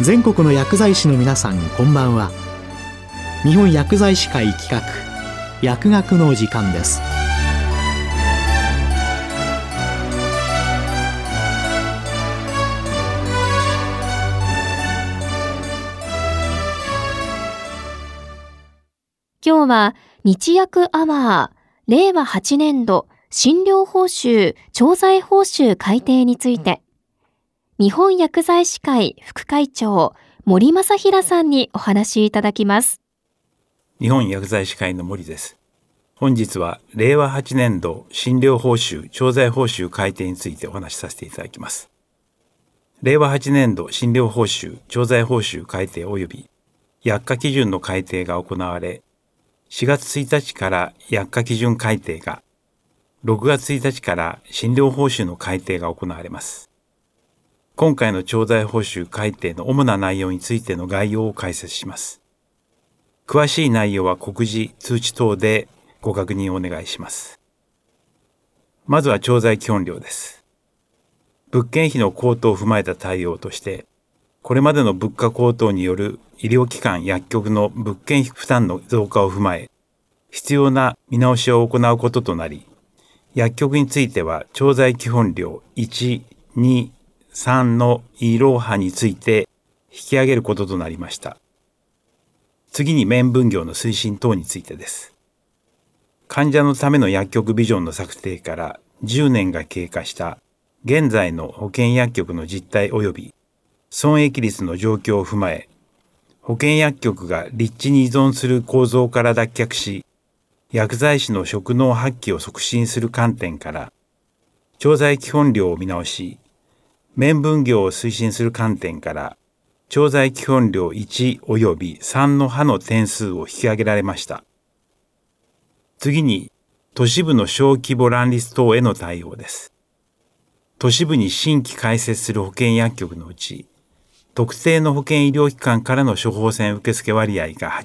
全国の薬剤師の皆さん、こんばんは。日本薬剤師会企画、薬学の時間です。 今日は日薬アワー令和8年度診療報酬調剤報酬改定について、日本薬剤師会副会長森正平さんにお話しいただきます。 日本薬剤師会の森です。本日は令和8年度診療報酬調剤報酬改定についてお話しさせていただきます。令和8年度診療報酬調剤報酬改定及び薬価基準の改定が行われ、4月1日から薬価基準改定が、6月1日から診療報酬の改定が行われます。今回の調剤報酬改定の主な内容についての概要を解説します。詳しい内容は告示、通知等でご確認をお願いします。まずは調剤基本料です。物件費の高騰を踏まえた対応として、これまでの物価高騰による医療機関・薬局の物件費負担の増加を踏まえ、必要な見直しを行うこととなり、薬局については調剤基本料1、2、3のイロハについて引き上げることとなりました。次に面分業の推進等についてです。患者のための薬局ビジョンの策定から10年が経過した現在の保険薬局の実態及び損益率の状況を踏まえ、保険薬局が立地に依存する構造から脱却し、薬剤師の職能発揮を促進する観点から、調剤基本料を見直し、面分業を推進する観点から、調剤基本料1及び3の歯の点数を引き上げられました。次に、都市部の小規模乱立等への対応です。都市部に新規開設する保険薬局のうち、特定の保険医療機関からの処方箋受付割合が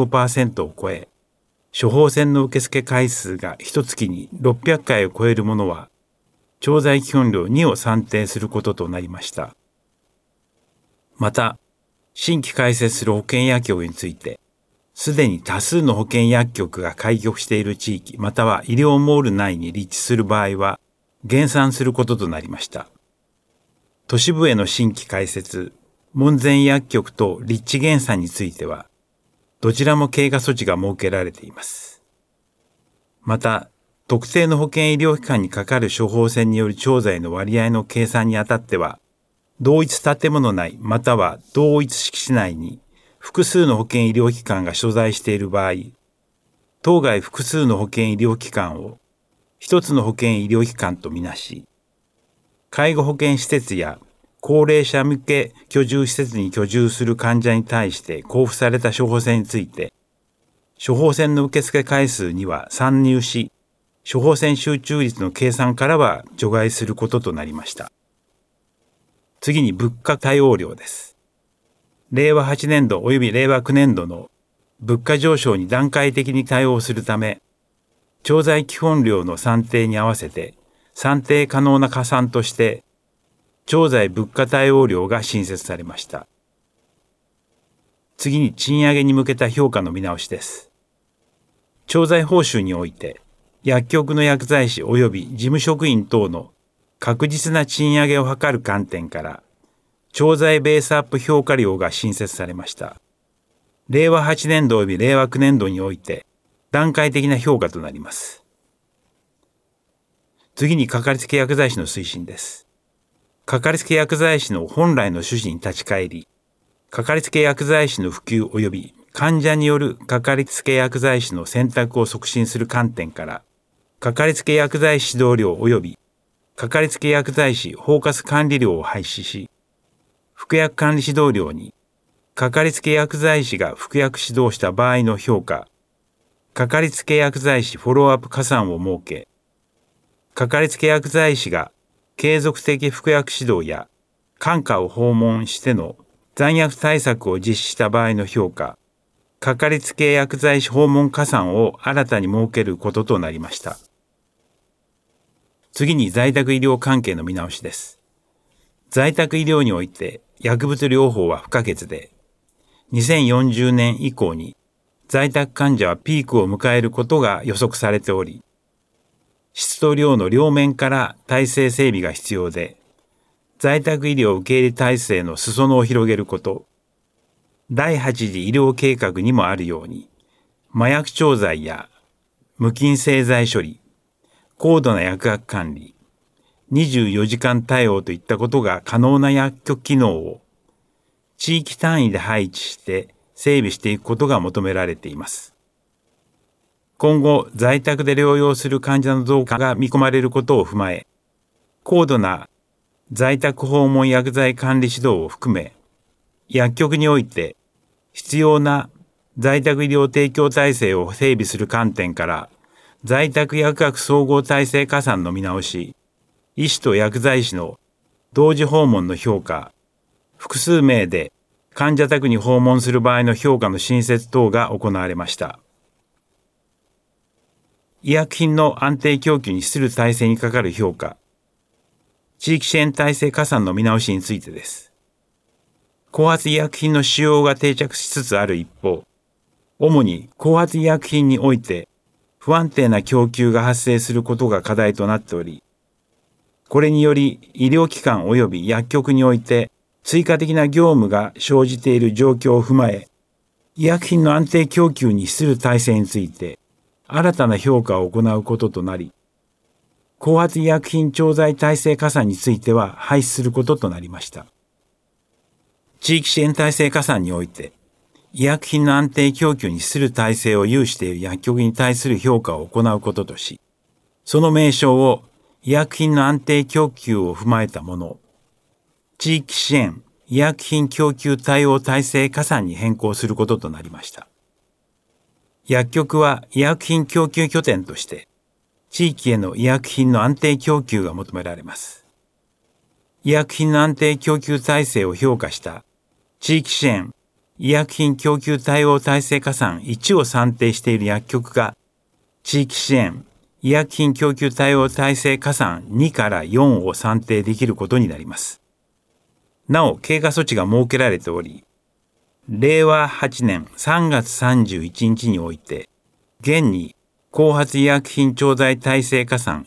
85% を超え、処方箋の受付回数が1月に600回を超えるものは、調剤基本料2を算定することとなりました。また、新規開設する保険薬局について、すでに多数の保険薬局が開局している地域または医療モール内に立地する場合は、減産することとなりました。都市部への新規開設、門前薬局と立地減産については、どちらも経過措置が設けられています。また、特定の保険医療機関にかかる処方箋による調剤の割合の計算にあたっては、同一建物内または同一敷地内に複数の保険医療機関が所在している場合、当該複数の保険医療機関を一つの保険医療機関とみなし、介護保険施設や高齢者向け居住施設に居住する患者に対して交付された処方箋について、処方箋の受付回数には参入し、処方箋集中率の計算からは除外することとなりました。次に物価対応量です。令和8年度及び令和9年度の物価上昇に段階的に対応するため、調剤基本料の算定に合わせて、算定可能な加算として、調剤物価対応量が新設されました。次に賃上げに向けた評価の見直しです。調剤報酬において、薬局の薬剤師及び事務職員等の確実な賃上げを図る観点から、調剤ベースアップ評価料が新設されました。令和8年度及び令和9年度において、段階的な評価となります。次にかかりつけ薬剤師の推進です。かかりつけ薬剤師の本来の趣旨に立ち返り、かかりつけ薬剤師の普及及び患者によるかかりつけ薬剤師の選択を促進する観点から、かかりつけ薬剤師指導料及びかかりつけ薬剤師包括管理料を廃止し、服薬管理指導料に、かかりつけ薬剤師が服薬指導した場合の評価、かかりつけ薬剤師フォローアップ加算を設け、かかりつけ薬剤師が継続的服薬指導や患科を訪問しての残薬対策を実施した場合の評価、かかりつけ薬剤師訪問加算を新たに設けることとなりました。次に在宅医療関係の見直しです。在宅医療において薬物療法は不可欠で、2040年以降に在宅患者はピークを迎えることが予測されており、質と量の両面から体制整備が必要で、在宅医療受け入れ体制の裾野を広げること、第8次医療計画にもあるように、麻薬調剤や無菌製剤処理、高度な薬学管理、24時間対応といったことが可能な薬局機能を地域単位で配置して整備していくことが求められています。今後、在宅で療養する患者の増加が見込まれることを踏まえ、高度な在宅訪問薬剤管理指導を含め、薬局において必要な在宅医療提供体制を整備する観点から、在宅薬学総合体制加算の見直し、医師と薬剤師の同時訪問の評価、複数名で患者宅に訪問する場合の評価の新設等が行われました。医薬品の安定供給に資する体制にかかる評価、地域支援体制加算の見直しについてです。後発医薬品の使用が定着しつつある一方、主に後発医薬品において不安定な供給が発生することが課題となっており、これにより医療機関及び薬局において追加的な業務が生じている状況を踏まえ、医薬品の安定供給に資する体制について新たな評価を行うこととなり、後発医薬品調剤体制加算については廃止することとなりました。地域支援体制加算において、医薬品の安定供給に資する体制を有している薬局に対する評価を行うこととし、その名称を医薬品の安定供給を踏まえたもの、地域支援医薬品供給対応体制加算に変更することとなりました。薬局は医薬品供給拠点として、地域への医薬品の安定供給が求められます。医薬品の安定供給体制を評価した地域支援医薬品供給対応体制加算1を算定している薬局が、地域支援医薬品供給対応体制加算2から4を算定できることになります。なお、経過措置が設けられており、令和8年3月31日において、現に後発医薬品調剤体制加算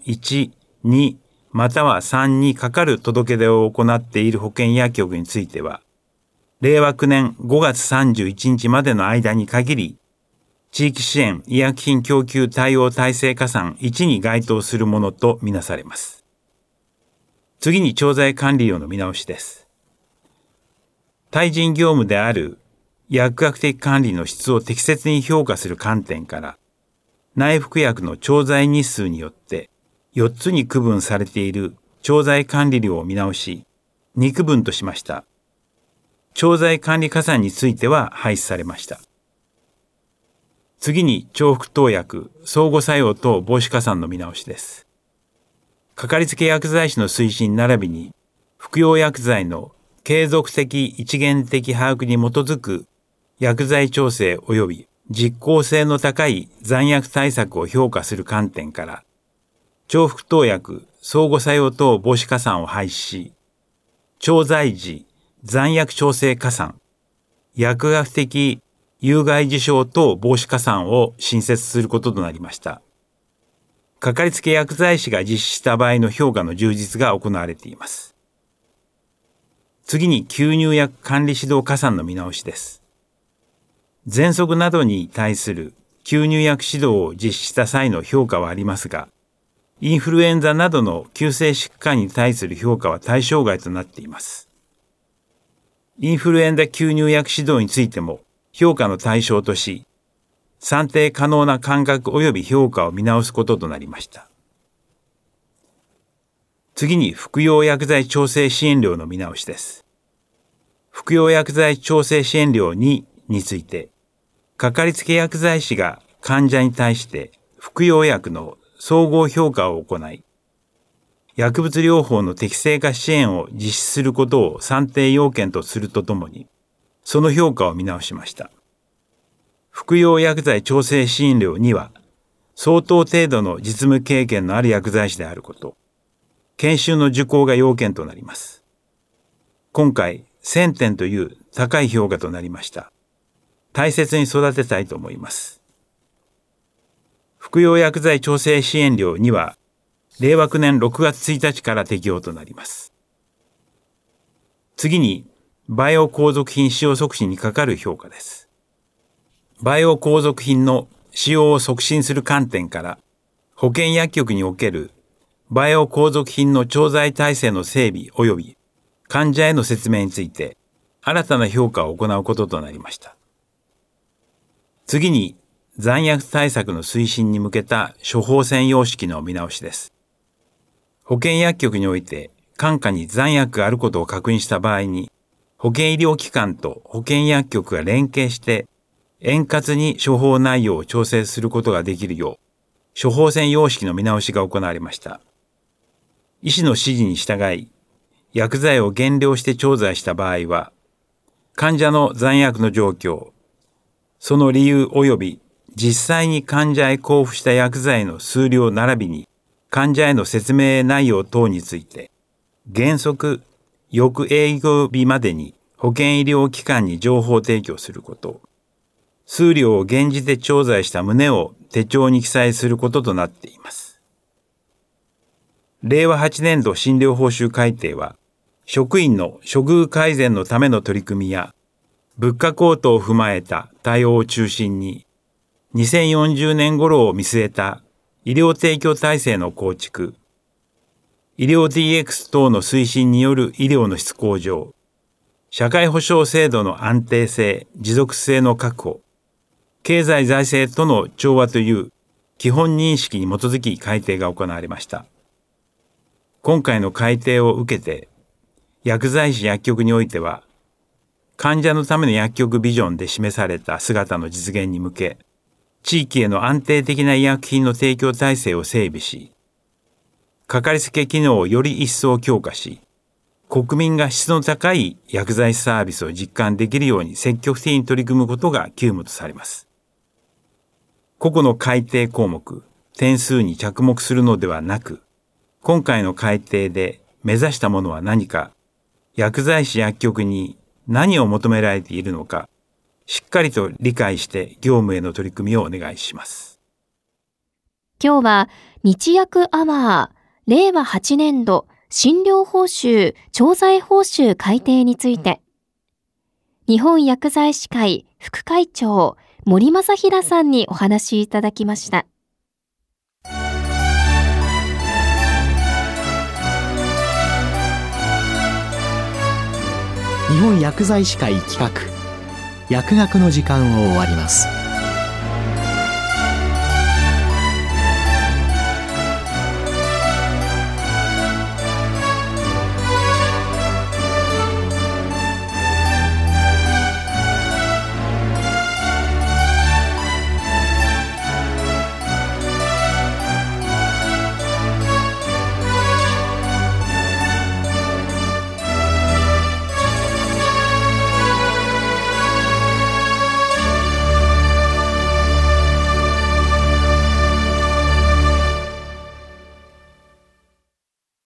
1、2、または3にかかる届け出を行っている保険薬局については、令和9年5月31日までの間に限り、地域支援医薬品供給対応体制加算1に該当するものとみなされます。次に調剤管理料の見直しです。対人業務である薬学的管理の質を適切に評価する観点から、内服薬の調剤日数によって4つに区分されている調剤管理料を見直し、2区分としました。調剤管理加算については廃止されました。次に重複投薬、相互作用等防止加算の見直しです。かかりつけ薬剤師の推進並びに、服用薬剤の継続的一元的把握に基づく薬剤調整及び実効性の高い残薬対策を評価する観点から、重複投薬、相互作用等防止加算を廃止し、調剤時残薬調整加算、薬学的有害事象等防止加算を新設することとなりました。かかりつけ薬剤師が実施した場合の評価の充実が行われています。次に吸入薬管理指導加算の見直しです。喘息などに対する吸入薬指導を実施した際の評価はありますが、インフルエンザなどの急性疾患に対する評価は対象外となっています。インフルエンザ吸入薬指導についても評価の対象とし、算定可能な間隔及び評価を見直すこととなりました。次に服用薬剤調整支援料の見直しです。服用薬剤調整支援料2について、かかりつけ薬剤師が患者に対して服用薬の総合評価を行い、薬物療法の適正化支援を実施することを算定要件とするとともに、その評価を見直しました。服用薬剤調整支援料2は、相当程度の実務経験のある薬剤師であること、研修の受講が要件となります。今回、 1000点という高い評価となりました。大切に育てたいと思います。服用薬剤調整支援料2は、令和9年6月1日から適用となります。次に、バイオ後続品使用促進にかかる評価です。バイオ後続品の使用を促進する観点から、保健薬局におけるバイオ後続品の調剤体制の整備及び患者への説明について新たな評価を行うこととなりました。次に、残薬対策の推進に向けた処方箋様式の見直しです。保健薬局において患下に残薬があることを確認した場合に、保健医療機関と保健薬局が連携して円滑に処方内容を調整することができるよう、処方箋様式の見直しが行われました。医師の指示に従い、薬剤を減量して調剤した場合は、患者の残薬の状況、その理由及び実際に患者へ交付した薬剤の数量並びに患者への説明内容等について、原則、翌営業日までに保健医療機関に情報提供すること、数量を現じて調剤した旨を手帳に記載することとなっています。令和8年度診療報酬改定は、職員の処遇改善のための取り組みや、物価高騰を踏まえた対応を中心に、2040年頃を見据えた医療提供体制の構築、医療 DX 等の推進による医療の質向上、社会保障制度の安定性、持続性の確保、経済財政との調和という基本認識に基づき改定が行われました。今回の改定を受けて、薬剤師薬局においては、患者のための薬局ビジョンで示された姿の実現に向け、地域への安定的な医薬品の提供体制を整備し、かかりつけ機能をより一層強化し、国民が質の高い薬剤師サービスを実感できるように積極的に取り組むことが急務とされます。個々の改定項目、点数に着目するのではなく、今回の改定で目指したものは何か、薬剤師薬局に何を求められているのか、しっかりと理解して業務への取り組みをお願いします。 今日は日薬アワー令和8年度診療報酬調剤報酬改定について、日本薬剤師会副会長森正平さんにお話しいただきました。 日本薬剤師会企画薬学の時間を終わります。